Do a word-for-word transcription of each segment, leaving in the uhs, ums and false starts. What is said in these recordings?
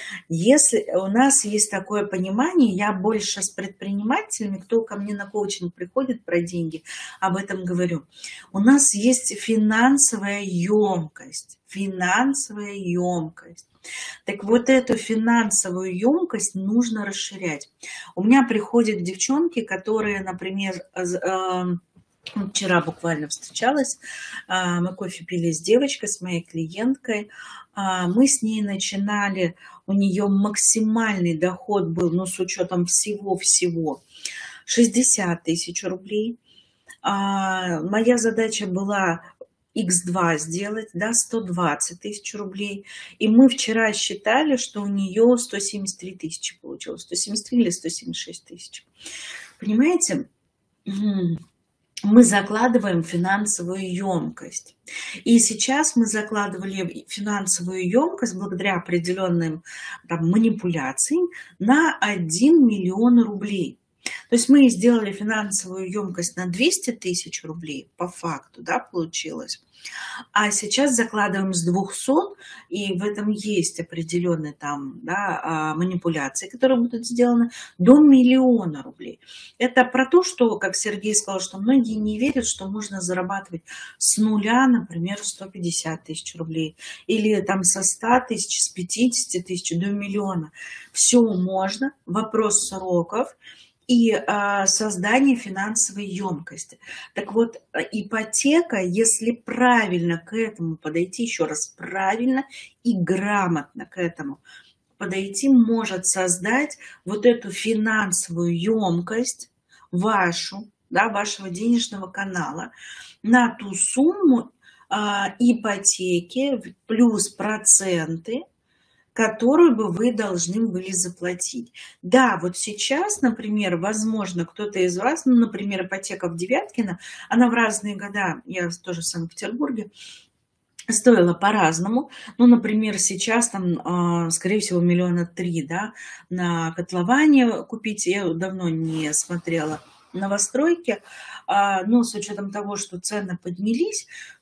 Если у нас есть такое понимание, я больше с предпринимателями, кто ко мне на коучинг приходит про деньги, об этом говорю. У нас есть финансовая емкость, финансовая емкость. Так вот эту финансовую емкость нужно расширять. У меня приходят девчонки, которые, например, вчера буквально встречалась, мы кофе пили с девочкой, с моей клиенткой, мы с ней начинали, у нее максимальный доход был, ну, с учетом всего-всего, шестьдесят тысяч рублей. Моя задача была икс два сделать, да, сто двадцать тысяч рублей. И мы вчера считали, что у нее сто семьдесят три тысячи получилось, сто семьдесят три или сто семьдесят шесть тысяч. Понимаете? Мы закладываем финансовую емкость. И сейчас мы закладывали финансовую емкость благодаря определенным там, манипуляциям на один миллион рублей. То есть мы сделали финансовую емкость на двести тысяч рублей, по факту, да, получилось. А сейчас закладываем с двухсот, и в этом есть определенные там, да, манипуляции, которые будут сделаны до миллиона рублей. Это про то, что, как Сергей сказал, что многие не верят, что можно зарабатывать с нуля, например, сто пятьдесят тысяч рублей, или там со ста тысяч, с пятидесяти тысяч до миллиона. Все можно, вопрос сроков и а, создание финансовой емкости. Так вот, ипотека, если правильно к этому подойти, еще раз, правильно и грамотно к этому подойти, может создать вот эту финансовую емкость вашу, да, вашего денежного канала на ту сумму а, ипотеки плюс проценты, которую бы вы должны были заплатить. Да, вот сейчас, например, возможно, кто-то из вас, ну, например, ипотека в Девяткино, она в разные года, я тоже в Санкт-Петербурге, стоила по-разному. Ну, например, сейчас там, скорее всего, миллиона три, да, на котловане купить. Я давно не смотрела новостройки, но с учетом того, что цены поднялись,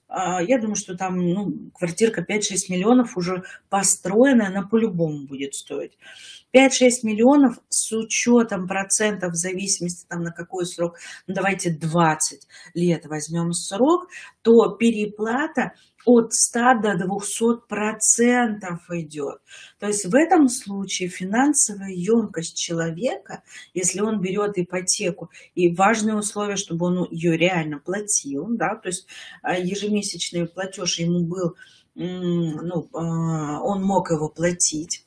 я думаю, что там, ну, квартирка пять-шесть миллионов уже построенная, она по-любому будет стоить. пять-шесть миллионов с учетом процентов в зависимости там на какой срок, ну, давайте двадцать лет возьмем срок, то переплата от ста до двухсот процентов идет. То есть в этом случае финансовая емкость человека, если он берет ипотеку, и важное условие, чтобы он ее реально платил, да, то есть ежемесячный платеж ему был, ну, он мог его платить,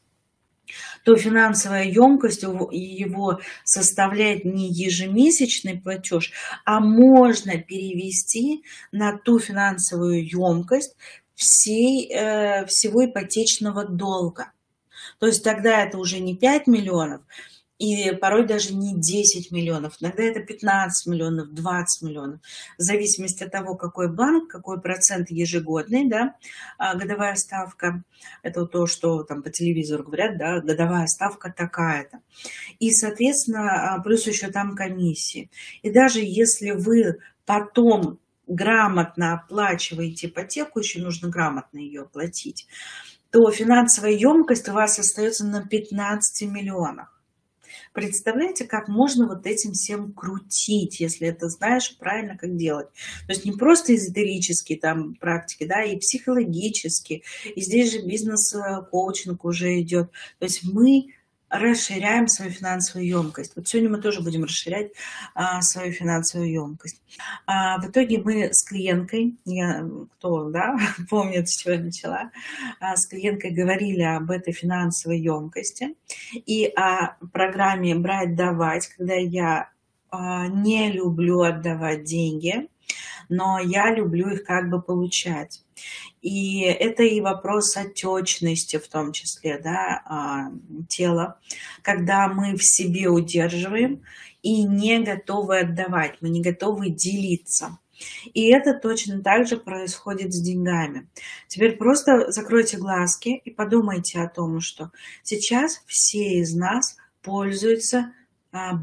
то финансовая емкость его составляет не ежемесячный платеж, а можно перевести на ту финансовую емкость всей, э, всего ипотечного долга. То есть тогда это уже не пять миллионов, и порой даже не десять миллионов, иногда это пятнадцать миллионов, двадцать миллионов, в зависимости от того, какой банк, какой процент ежегодный, да, годовая ставка, это то, что там по телевизору говорят, да, годовая ставка такая-то. И, соответственно, плюс еще там комиссии. И даже если вы потом грамотно оплачиваете ипотеку, еще нужно грамотно ее оплатить, то финансовая емкость у вас остается на пятнадцати миллионах. Представляете, как можно вот этим всем крутить, если это знаешь правильно, как делать. То есть не просто эзотерические там практики, да, и психологические. И здесь же бизнес-коучинг уже идет. То есть мы расширяем свою финансовую емкость. Вот сегодня мы тоже будем расширять а, свою финансовую емкость. А, в итоге мы с клиенткой, я, кто, да, помнит, с чего я начала, а, с клиенткой говорили об этой финансовой емкости и о программе «Брать-давать», когда я а, не люблю отдавать деньги, но я люблю их как бы получать. И это и вопрос отечности в том числе, да, тела, когда мы в себе удерживаем и не готовы отдавать, мы не готовы делиться. И это точно так же происходит с деньгами. Теперь просто закройте глазки и подумайте о том, что сейчас все из нас пользуются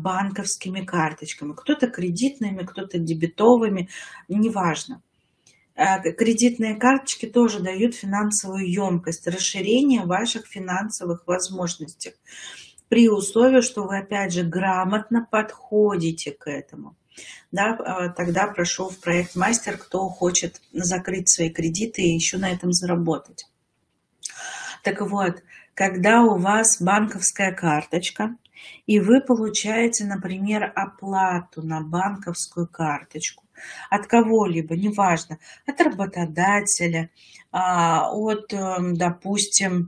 банковскими карточками. Кто-то кредитными, кто-то дебетовыми, неважно. А, кредитные карточки тоже дают финансовую емкость, расширение ваших финансовых возможностей, при условии, что вы, опять же, грамотно подходите к этому. Да, тогда прошу в проект Мастер, кто хочет закрыть свои кредиты и еще на этом заработать. Так вот, когда у вас банковская карточка, и вы получаете, например, оплату на банковскую карточку от кого-либо, неважно, от работодателя, от, допустим,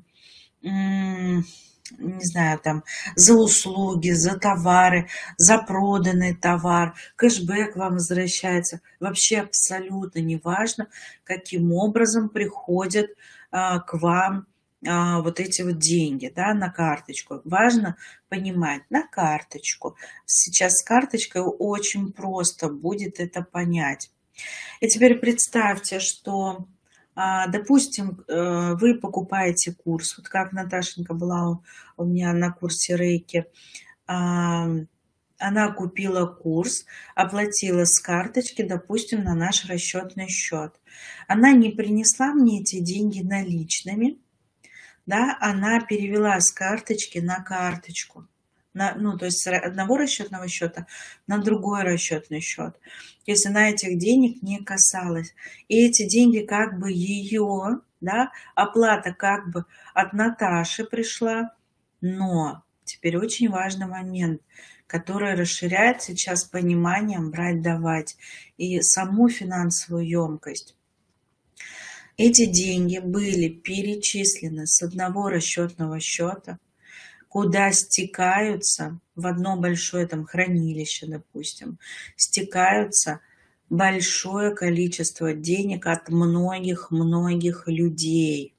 не знаю, там, за услуги, за товары, за проданный товар, кэшбэк вам возвращается. Вообще абсолютно неважно, каким образом приходят а, к вам а, вот эти вот деньги, да, на карточку. Важно понимать, на карточку. Сейчас с карточкой очень просто будет это понять. И теперь представьте, что... Допустим, вы покупаете курс, вот как Наташенька была у меня на курсе рейки, она купила курс, оплатила с карточки, допустим, на наш расчетный счет. Она не принесла мне эти деньги наличными, да, она перевела с карточки на карточку. На, ну, то есть с одного расчетного счета на другой расчетный счет. Если она этих денег не касалась. И эти деньги как бы ее, да, оплата как бы от Наташи пришла. Но теперь очень важный момент, который расширяет сейчас пониманием брать-давать и саму финансовую емкость. Эти деньги были перечислены с одного расчетного счета, куда стекаются в одно большое там хранилище, допустим, стекаются большое количество денег от многих-многих людей.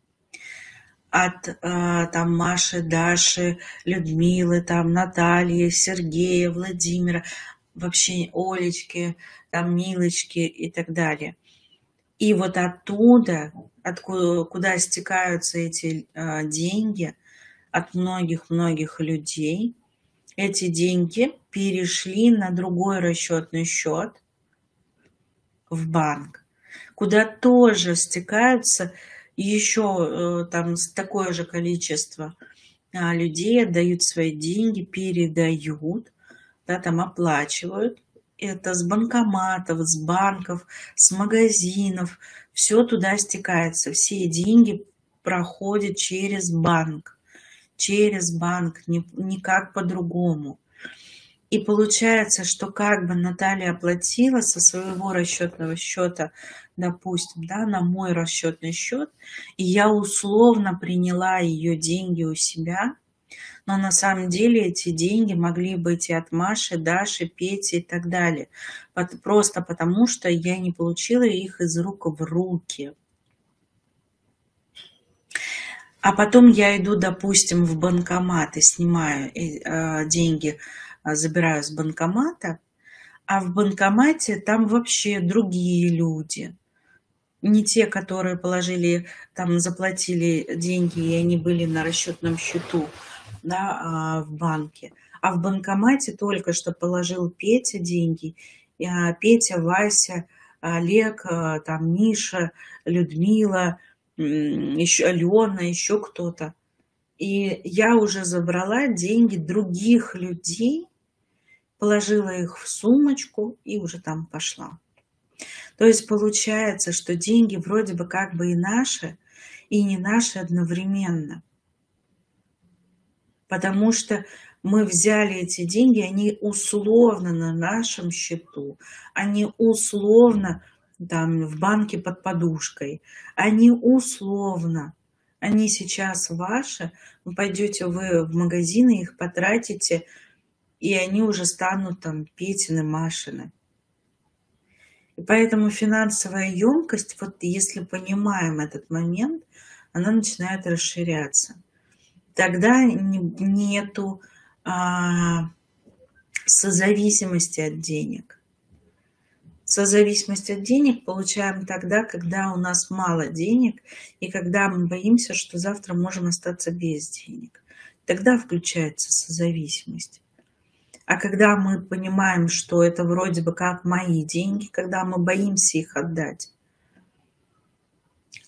От э, там Маши, Даши, Людмилы, там Натальи, Сергея, Владимира, вообще Олечки, там Милочки и так далее. И вот оттуда, откуда, куда стекаются эти э, деньги, от многих-многих людей, эти деньги перешли на другой расчетный счет в банк, куда тоже стекаются еще там такое же количество людей, отдают свои деньги, передают, да, там оплачивают. Это с банкоматов, с банков, с магазинов, все туда стекается, все деньги проходят через банк. через банк, никак по-другому. И получается, что как бы Наталья оплатила со своего расчетного счета, допустим, да, на мой расчетный счет, и я условно приняла ее деньги у себя, но на самом деле эти деньги могли быть и от Маши, Даши, Пети и так далее. Просто потому, что я не получила их из рук в руки. А потом я иду, допустим, в банкомат и снимаю э, деньги, забираю с банкомата, а в банкомате там вообще другие люди. Не те, которые положили, там заплатили деньги, и они были на расчетном счету, да, в банке. А в банкомате только что положил Петя деньги, Петя, Вася, Олег, там Миша, Людмила, еще Алена, еще кто-то. И я уже забрала деньги других людей, положила их в сумочку и уже там пошла. То есть получается, что деньги вроде бы как бы и наши, и не наши одновременно. Потому что мы взяли эти деньги, они условно на нашем счету, они условно там в банке под подушкой, они условно, они сейчас ваши, вы пойдете вы в магазины, их потратите, и они уже станут там Петины, Машины. И поэтому финансовая емкость, вот если понимаем этот момент, она начинает расширяться. Тогда нету а, созависимости от денег. Созависимость от денег получаем тогда, когда у нас мало денег, и когда мы боимся, что завтра можем остаться без денег. Тогда включается созависимость. А когда мы понимаем, что это вроде бы как мои деньги, когда мы боимся их отдать,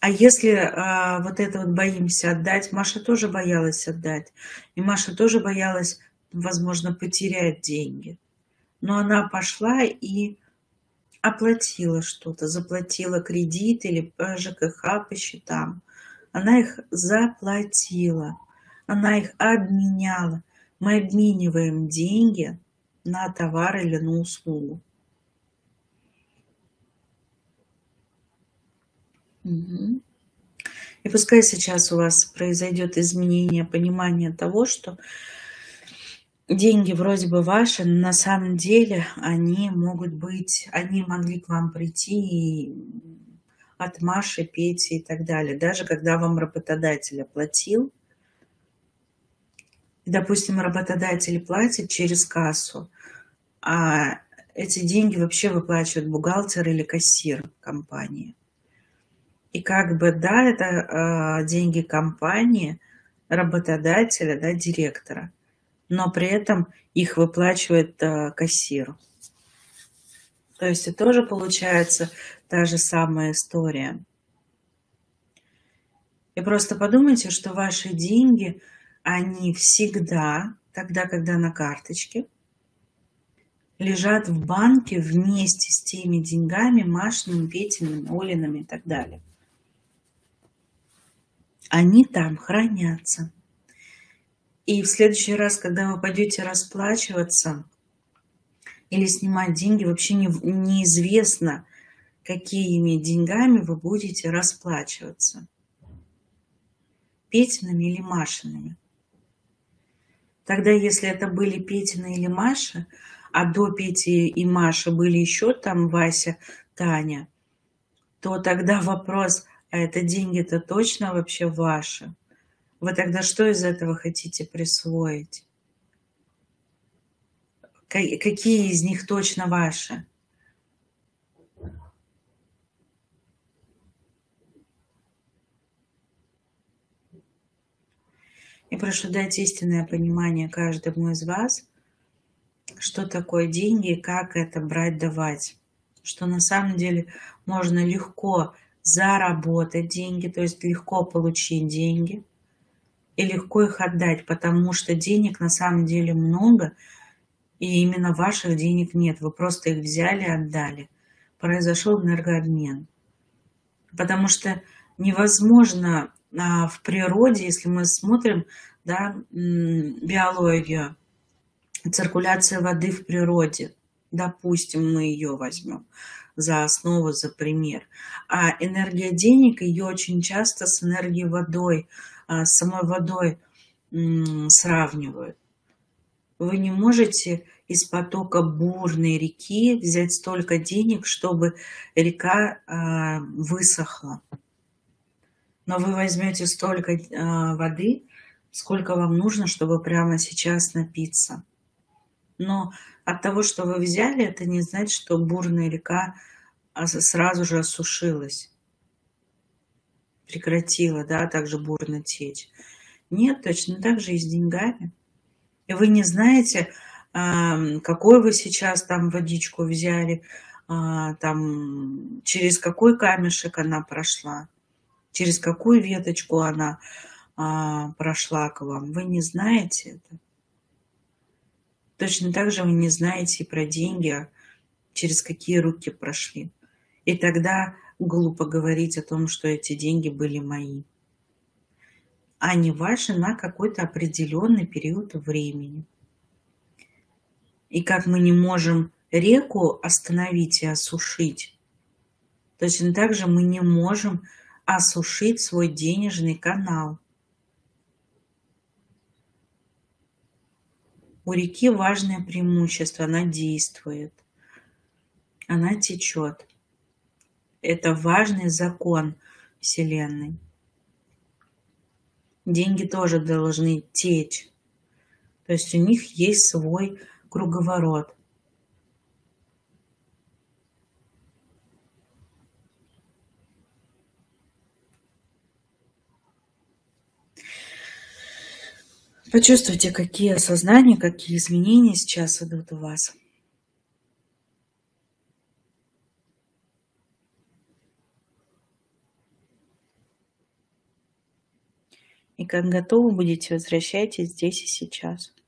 А если а, вот это вот боимся отдать, Маша тоже боялась отдать. И Маша тоже боялась, возможно, потерять деньги. Но она пошла и оплатила что-то, заплатила кредит или по ЖКХ, по счетам. Она их заплатила, она их обменяла. Мы обмениваем деньги на товар или на услугу. Угу. И пускай сейчас у вас произойдет изменение понимания того, что деньги вроде бы ваши, но на самом деле они могут быть, они могли к вам прийти от Маши, Пети и так далее. Даже когда вам работодатель оплатил, допустим, работодатель платит через кассу, а эти деньги вообще выплачивает бухгалтер или кассир компании. И как бы, да, это э, деньги компании, работодателя, да, директора, но при этом их выплачивает э, кассир. То есть это тоже получается та же самая история. И просто подумайте, что ваши деньги, они всегда, тогда, когда на карточке, лежат в банке вместе с теми деньгами, Машиными, Петиными, Олиными и так далее. Они там хранятся. И в следующий раз, когда вы пойдете расплачиваться или снимать деньги, вообще не, неизвестно, какими деньгами вы будете расплачиваться. Петиными или Машиными. Тогда, если это были Петины или Маша, а до Пети и Маши были еще там Вася, Таня, то тогда вопрос, а это деньги-то точно вообще ваши? Вы тогда что из этого хотите присвоить? Какие из них точно ваши? И прошу дать истинное понимание каждому из вас, что такое деньги и как это брать, давать. Что на самом деле можно легко заработать деньги, то есть легко получить деньги и легко их отдать, потому что денег на самом деле много, и именно ваших денег нет. Вы просто их взяли и отдали. Произошел энергообмен. Потому что невозможно а, в природе, если мы смотрим, да, биологию, циркуляция воды в природе, допустим, мы ее возьмем за основу, за пример. А энергия денег, ее очень часто с энергией водой, с самой водой сравнивают. Вы не можете из потока бурной реки взять столько денег, чтобы река высохла. Но вы возьмете столько воды, сколько вам нужно, чтобы прямо сейчас напиться. Но от того, что вы взяли, это не значит, что бурная река сразу же осушилась, прекратила, да, также бурно течь. Нет, точно так же и с деньгами. И вы не знаете, какой вы сейчас там водичку взяли, там, через какой камешек она прошла, через какую веточку она прошла к вам. Вы не знаете это. Точно так же вы не знаете и про деньги, через какие руки прошли. И тогда глупо говорить о том, что эти деньги были мои. Они ваши на какой-то определенный период времени. И как мы не можем реку остановить и осушить, точно так же мы не можем осушить свой денежный канал. У реки важное преимущество, она действует, она течет. Это важный закон Вселенной. Деньги тоже должны течь, то есть у них есть свой круговорот. Почувствуйте, какие осознания, какие изменения сейчас идут у вас. И как готовы будете, возвращайтесь здесь и сейчас.